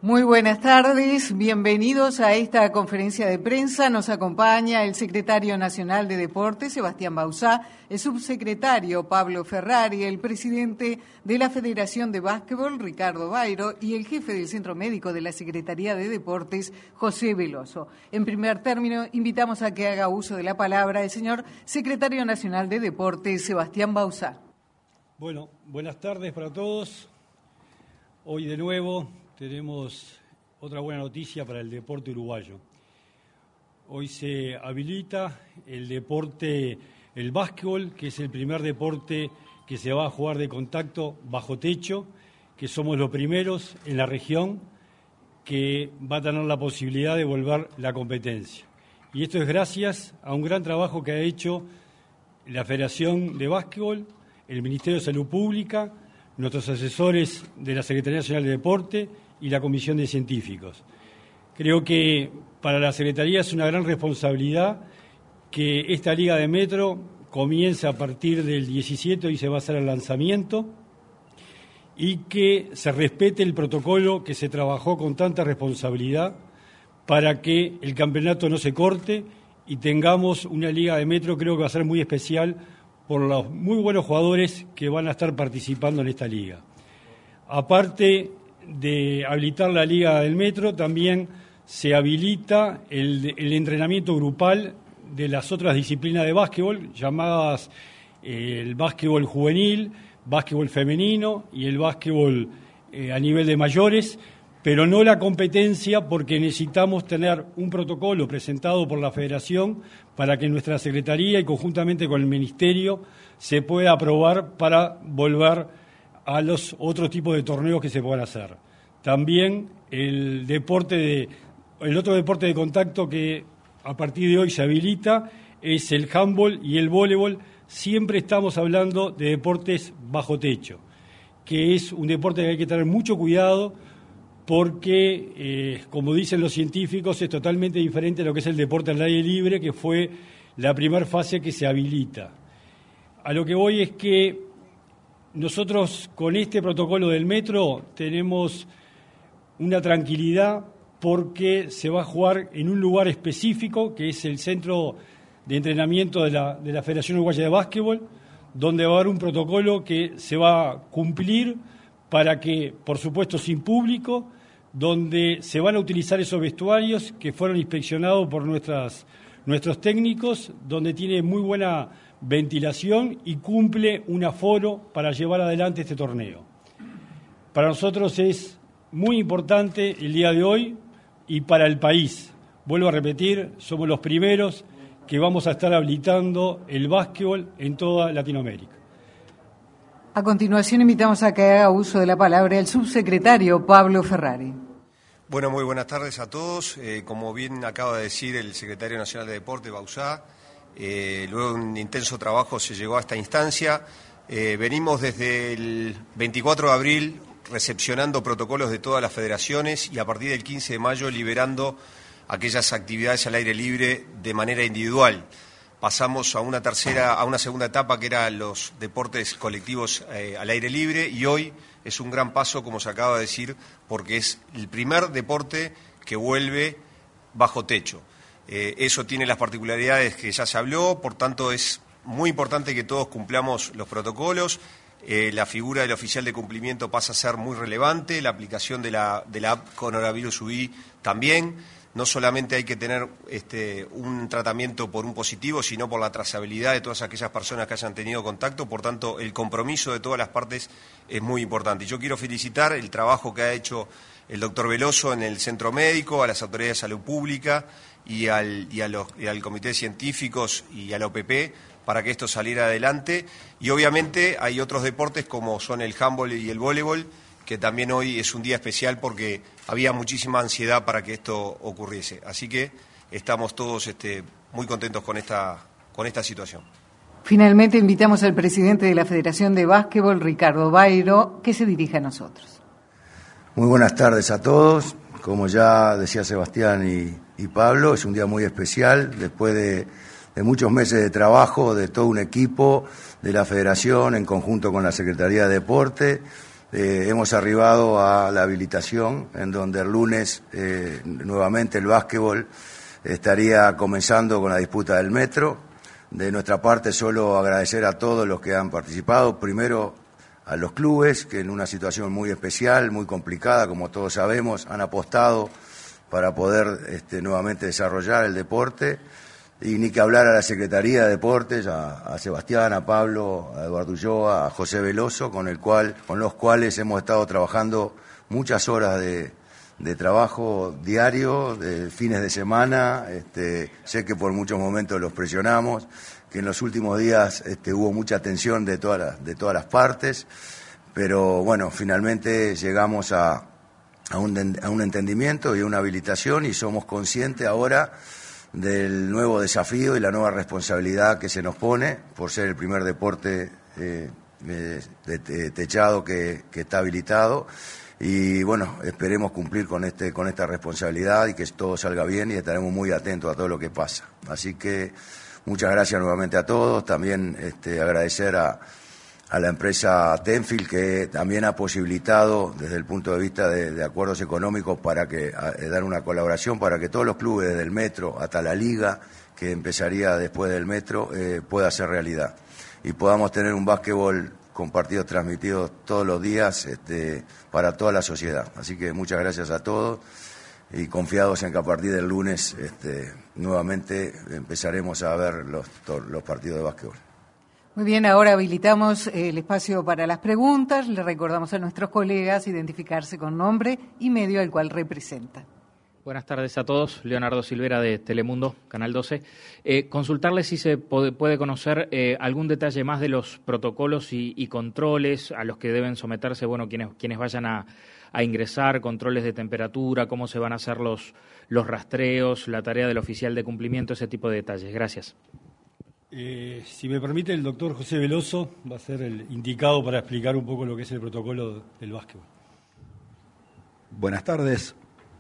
Muy buenas tardes, bienvenidos a esta conferencia de prensa. Nos acompaña el secretario nacional de Deportes, Sebastián Bauzá, el subsecretario Pablo Ferrari, el presidente de la Federación de Básquetbol, Ricardo Bairo, y el jefe del Centro Médico de la Secretaría de Deportes, José Veloso. En primer término, invitamos a que haga uso de la palabra el señor secretario nacional de Deportes, Sebastián Bauzá. Bueno, buenas tardes para todos. Hoy de nuevo tenemos otra buena noticia para el deporte uruguayo. Hoy se habilita el deporte, el básquetbol, que es el primer deporte que se va a jugar de contacto bajo techo, que somos los primeros en la región que va a tener la posibilidad de volver la competencia. Y esto es gracias a un gran trabajo que ha hecho la Federación de Básquetbol, el Ministerio de Salud Pública, nuestros asesores de la Secretaría Nacional de Deporte y la Comisión de Científicos. Creo que para la Secretaría es una gran responsabilidad que esta Liga de Metro comience a partir del 17 y se va a hacer el lanzamiento y que se respete el protocolo que se trabajó con tanta responsabilidad para que el campeonato no se corte y tengamos una Liga de Metro, creo que va a ser muy especial por los muy buenos jugadores que van a estar participando en esta liga. Aparte de habilitar la Liga del Metro, también se habilita el entrenamiento grupal de las otras disciplinas de básquetbol, llamadas el básquetbol juvenil, básquetbol femenino y el básquetbol a nivel de mayores, pero no la competencia, porque necesitamos tener un protocolo presentado por la Federación para que nuestra Secretaría y conjuntamente con el Ministerio se pueda aprobar para volver a los otros tipos de torneos que se puedan hacer. También el otro deporte de contacto que a partir de hoy se habilita es el handball y el voleibol. Siempre estamos hablando de deportes bajo techo, que es un deporte que hay que tener mucho cuidado porque, como dicen los científicos, es totalmente diferente a lo que es el deporte al aire libre, que fue la primera fase que se habilita. A lo que voy es que nosotros con este protocolo del metro tenemos una tranquilidad porque se va a jugar en un lugar específico, que es el centro de entrenamiento de la Federación Uruguaya de Básquetbol, donde va a haber un protocolo que se va a cumplir para que, por supuesto, sin público, donde se van a utilizar esos vestuarios que fueron inspeccionados por nuestros técnicos, donde tiene muy buena ventilación y cumple un aforo para llevar adelante este torneo. Para nosotros es muy importante el día de hoy y para el país. Vuelvo a repetir, somos los primeros que vamos a estar habilitando el básquetbol en toda Latinoamérica. A continuación invitamos a que haga uso de la palabra el subsecretario Pablo Ferrari. Bueno, muy buenas tardes a todos. Como bien acaba de decir el secretario nacional de Deporte, Bauzá, luego de un intenso trabajo se llegó a esta instancia. Venimos desde el 24 de abril recepcionando protocolos de todas las federaciones y a partir del 15 de mayo liberando aquellas actividades al aire libre de manera individual. Pasamos a una segunda etapa que era los deportes colectivos al aire libre y hoy es un gran paso, como se acaba de decir, porque es el primer deporte que vuelve bajo techo. Eso tiene las particularidades que ya se habló, por tanto es muy importante que todos cumplamos los protocolos. La figura del oficial de cumplimiento pasa a ser muy relevante, la aplicación de la app Coronavirus UI también. No solamente hay que tener un tratamiento por un positivo, sino por la trazabilidad de todas aquellas personas que hayan tenido contacto. Por tanto, el compromiso de todas las partes es muy importante. Y yo quiero felicitar el trabajo que ha hecho el doctor Veloso en el Centro Médico, a las autoridades de salud pública y al Comité de Científicos y a la OPP para que esto saliera adelante. Y obviamente hay otros deportes como son el handball y el voleibol, que también hoy es un día especial porque había muchísima ansiedad para que esto ocurriese. Así que estamos todos muy contentos con esta situación. Finalmente invitamos al presidente de la Federación de Básquetbol, Ricardo Bairo, que se dirija a nosotros. Muy buenas tardes a todos. Como ya decía Sebastián y Pablo, es un día muy especial después de muchos meses de trabajo de todo un equipo de la Federación en conjunto con la Secretaría de Deporte, hemos arribado a la habilitación, en donde el lunes nuevamente el básquetbol estaría comenzando con la disputa del metro. De nuestra parte, solo agradecer a todos los que han participado. Primero, a los clubes, que en una situación muy especial, muy complicada, como todos sabemos, han apostado para poder nuevamente desarrollar el deporte. Y ni que hablar a la Secretaría de Deportes, a Sebastián, a Pablo, a Eduardo Ulloa, a José Veloso, con los cuales hemos estado trabajando muchas horas de trabajo diario, de fines de semana. Sé que por muchos momentos los presionamos, que en los últimos días hubo mucha tensión de todas las partes, pero bueno, finalmente llegamos a un entendimiento y una habilitación, y somos conscientes ahora del nuevo desafío y la nueva responsabilidad que se nos pone por ser el primer deporte techado que está habilitado. Y bueno, esperemos cumplir con esta responsabilidad y que todo salga bien, y estaremos muy atentos a todo lo que pasa. Así que muchas gracias nuevamente a todos. También agradecer a la empresa Tenfield, que también ha posibilitado desde el punto de vista de acuerdos económicos para dar una colaboración para que todos los clubes, desde el metro hasta la liga, que empezaría después del metro, pueda ser realidad y podamos tener un básquetbol con partidos transmitidos todos los días para toda la sociedad. Así que muchas gracias a todos y confiados en que a partir del lunes nuevamente empezaremos a ver los partidos de básquetbol. Muy bien, ahora habilitamos el espacio para las preguntas. Le recordamos a nuestros colegas identificarse con nombre y medio al cual representan. Buenas tardes a todos. Leonardo Silvera de Telemundo, Canal 12. Consultarle si se puede conocer algún detalle más de los protocolos y controles a los que deben someterse, quienes vayan a ingresar, controles de temperatura, cómo se van a hacer los rastreos, la tarea del oficial de cumplimiento, ese tipo de detalles. Gracias. Si me permite, el doctor José Veloso va a ser el indicado para explicar un poco lo que es el protocolo del básquetbol. Buenas tardes.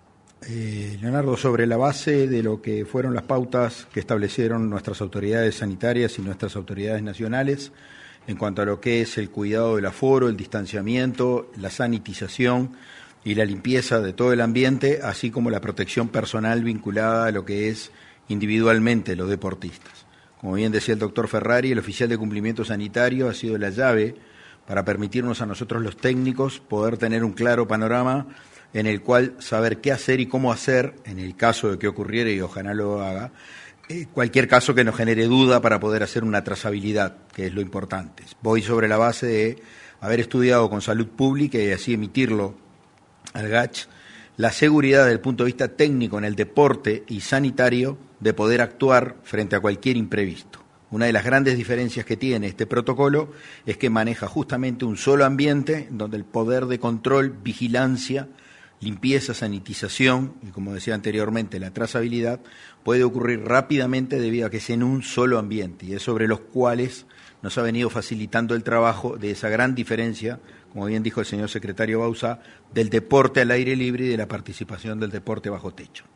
Leonardo, sobre la base de lo que fueron las pautas que establecieron nuestras autoridades sanitarias y nuestras autoridades nacionales en cuanto a lo que es el cuidado del aforo, el distanciamiento, la sanitización y la limpieza de todo el ambiente, así como la protección personal vinculada a lo que es individualmente los deportistas. Como bien decía el doctor Ferrari, el oficial de cumplimiento sanitario ha sido la llave para permitirnos a nosotros los técnicos poder tener un claro panorama en el cual saber qué hacer y cómo hacer en el caso de que ocurriera, y ojalá lo haga, cualquier caso que nos genere duda para poder hacer una trazabilidad, que es lo importante. Voy sobre la base de haber estudiado con salud pública y así emitirlo al GACH, la seguridad desde el punto de vista técnico en el deporte y sanitario de poder actuar frente a cualquier imprevisto. Una de las grandes diferencias que tiene este protocolo es que maneja justamente un solo ambiente donde el poder de control, vigilancia, limpieza, sanitización y, como decía anteriormente, la trazabilidad puede ocurrir rápidamente debido a que es en un solo ambiente, y es sobre los cuales nos ha venido facilitando el trabajo de esa gran diferencia, como bien dijo el señor secretario Bauzá, del deporte al aire libre y de la participación del deporte bajo techo.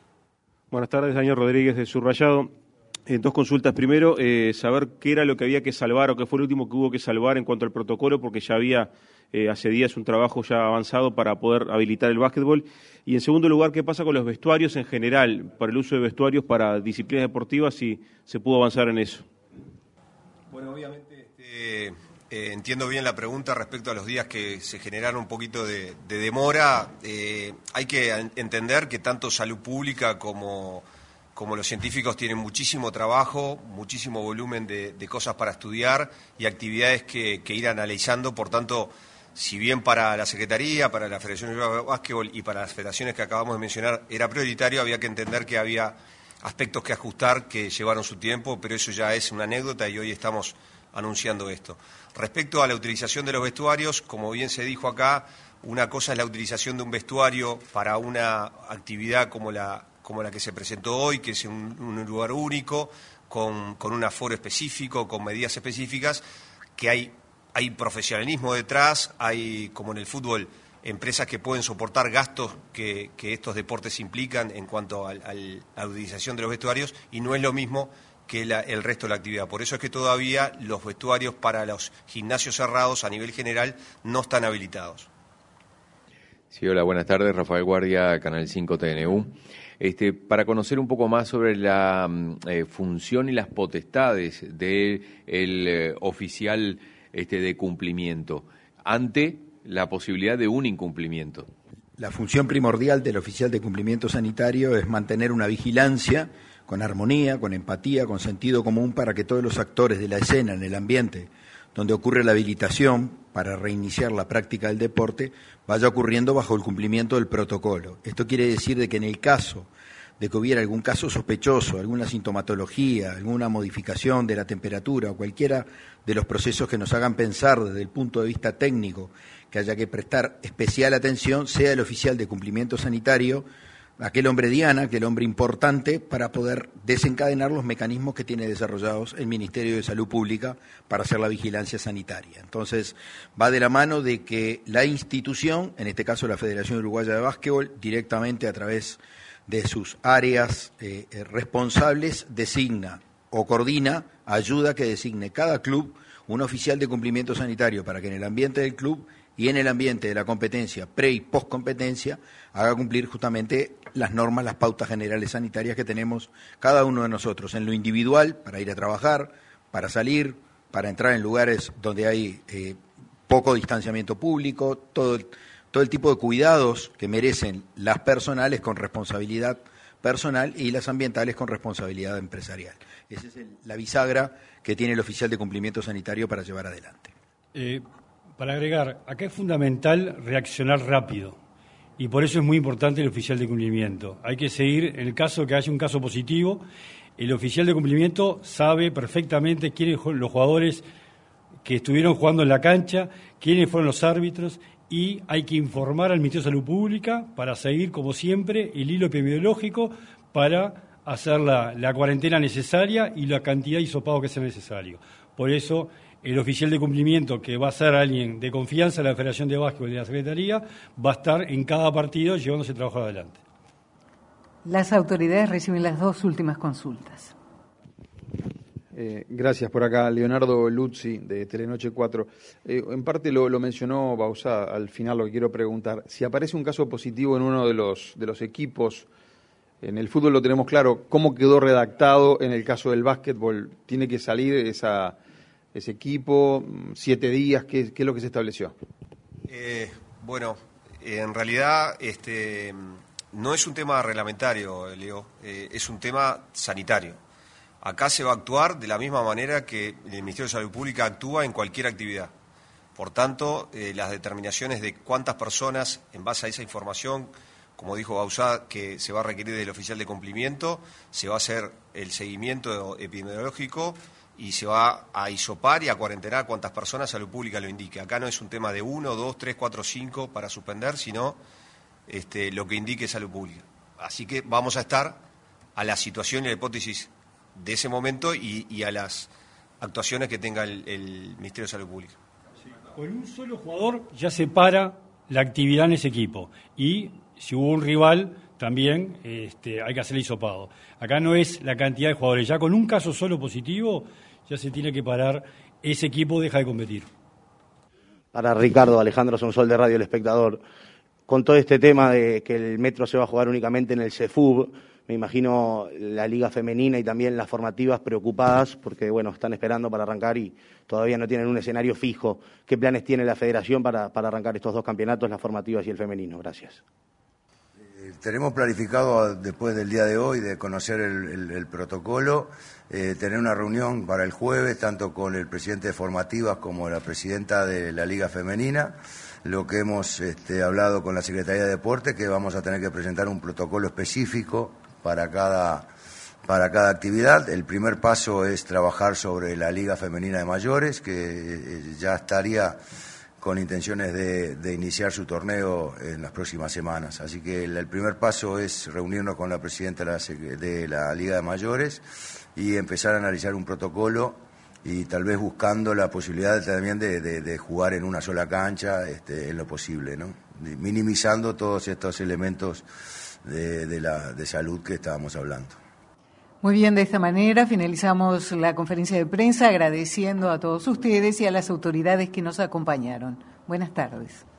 Buenas tardes, señor Rodríguez de Subrayado. Dos consultas. Primero, saber qué era lo que había que salvar o qué fue lo último que hubo que salvar en cuanto al protocolo, porque ya había hace días un trabajo ya avanzado para poder habilitar el básquetbol. Y en segundo lugar, ¿qué pasa con los vestuarios en general, para el uso de vestuarios para disciplinas deportivas, si se pudo avanzar en eso? Bueno, obviamente entiendo bien la pregunta respecto a los días que se generaron un poquito de demora. Hay que entender que tanto salud pública como los científicos tienen muchísimo trabajo, muchísimo volumen de cosas para estudiar y actividades que ir analizando. Por tanto, si bien para la Secretaría, para la Federación de Básquetbol y para las federaciones que acabamos de mencionar era prioritario, había que entender que había aspectos que ajustar que llevaron su tiempo, pero eso ya es una anécdota y hoy estamos anunciando esto. Respecto a la utilización de los vestuarios, como bien se dijo acá, una cosa es la utilización de un vestuario para una actividad como la que se presentó hoy, que es un lugar único, con un aforo específico, con medidas específicas, que hay profesionalismo detrás, hay, como en el fútbol, empresas que pueden soportar gastos que estos deportes implican en cuanto a la utilización de los vestuarios, y no es lo mismo que el resto de la actividad. Por eso es que todavía los vestuarios para los gimnasios cerrados a nivel general no están habilitados. Sí, hola, buenas tardes. Rafael Guardia, Canal 5 TNU. Para conocer un poco más sobre la función y las potestades del oficial de cumplimiento ante la posibilidad de un incumplimiento. La función primordial del oficial de cumplimiento sanitario es mantener una vigilancia con armonía, con empatía, con sentido común para que todos los actores de la escena, en el ambiente donde ocurre la habilitación para reiniciar la práctica del deporte, vaya ocurriendo bajo el cumplimiento del protocolo. Esto quiere decir de que en el caso de que hubiera algún caso sospechoso, alguna sintomatología, alguna modificación de la temperatura o cualquiera de los procesos que nos hagan pensar desde el punto de vista técnico que haya que prestar especial atención, sea el oficial de cumplimiento sanitario, aquel hombre diana, aquel hombre importante para poder desencadenar los mecanismos que tiene desarrollados el Ministerio de Salud Pública para hacer la vigilancia sanitaria. Entonces, va de la mano de que la institución, en este caso la Federación Uruguaya de Básquetbol, directamente a través de sus áreas responsables, designa o coordina, ayuda a que designe cada club un oficial de cumplimiento sanitario para que en el ambiente del club y en el ambiente de la competencia, pre- y post-competencia, haga cumplir justamente las normas, las pautas generales sanitarias que tenemos cada uno de nosotros, en lo individual, para ir a trabajar, para salir, para entrar en lugares donde hay poco distanciamiento público, todo el tipo de cuidados que merecen las personales con responsabilidad personal y las ambientales con responsabilidad empresarial. Esa es la bisagra que tiene el oficial de cumplimiento sanitario para llevar adelante. Para agregar, acá es fundamental reaccionar rápido y por eso es muy importante el oficial de cumplimiento. Hay que seguir, en el caso que haya un caso positivo, el oficial de cumplimiento sabe perfectamente quiénes son los jugadores que estuvieron jugando en la cancha, quiénes fueron los árbitros, y hay que informar al Ministerio de Salud Pública para seguir, como siempre, el hilo epidemiológico para hacer la cuarentena necesaria y la cantidad de hisopados que sea necesario. Por eso, el oficial de cumplimiento, que va a ser alguien de confianza de la Federación de Básquetbol y de la Secretaría, va a estar en cada partido llevándose el trabajo adelante. Las autoridades reciben las dos últimas consultas. Gracias. Por acá, Leonardo Luzzi, de Telenoche 4. En parte lo mencionó Bauzá, al final lo que quiero preguntar. Si aparece un caso positivo en uno de los equipos, en el fútbol lo tenemos claro, ¿cómo quedó redactado en el caso del básquetbol? ¿Tiene que salir ese equipo? 7 días, ¿qué es lo que se estableció? En realidad no es un tema reglamentario, Leo, es un tema sanitario. Acá se va a actuar de la misma manera que el Ministerio de Salud Pública actúa en cualquier actividad. Por tanto, las determinaciones de cuántas personas, en base a esa información, como dijo Bauzá, que se va a requerir del oficial de cumplimiento, se va a hacer el seguimiento epidemiológico y se va a hisopar y a cuarentenar cuántas personas Salud Pública lo indique. Acá no es un tema de 1, 2, 3, 4, 5 para suspender, sino lo que indique Salud Pública. Así que vamos a estar a la situación y la hipótesis de ese momento y a las actuaciones que tenga el Ministerio de Salud Pública. Con un solo jugador ya se para la actividad en ese equipo y si hubo un rival también hay que hacer el hisopado. Acá no es la cantidad de jugadores, ya con un caso solo positivo ya se tiene que parar, ese equipo deja de competir. Para Ricardo, Alejandro Sonsol de Radio El Espectador, con todo este tema de que el Metro se va a jugar únicamente en el CEFUB, me imagino la Liga Femenina y también las formativas preocupadas porque, están esperando para arrancar y todavía no tienen un escenario fijo. ¿Qué planes tiene la Federación para arrancar estos dos campeonatos, las formativas y el femenino? Gracias. Tenemos planificado, después del día de hoy, de conocer el protocolo, tener una reunión para el jueves, tanto con el presidente de formativas como la presidenta de la Liga Femenina. Lo que hemos hablado con la Secretaría de Deportes, que vamos a tener que presentar un protocolo específico para cada actividad. El primer paso es trabajar sobre la Liga Femenina de Mayores, que ya estaría con intenciones de iniciar su torneo en las próximas semanas. Así que el primer paso es reunirnos con la presidenta de la Liga de Mayores y empezar a analizar un protocolo y tal vez buscando la posibilidad también de jugar en una sola cancha en lo posible, ¿no? Minimizando todos estos elementos de salud que estábamos hablando. Muy bien, de esta manera finalizamos la conferencia de prensa agradeciendo a todos ustedes y a las autoridades que nos acompañaron. Buenas tardes.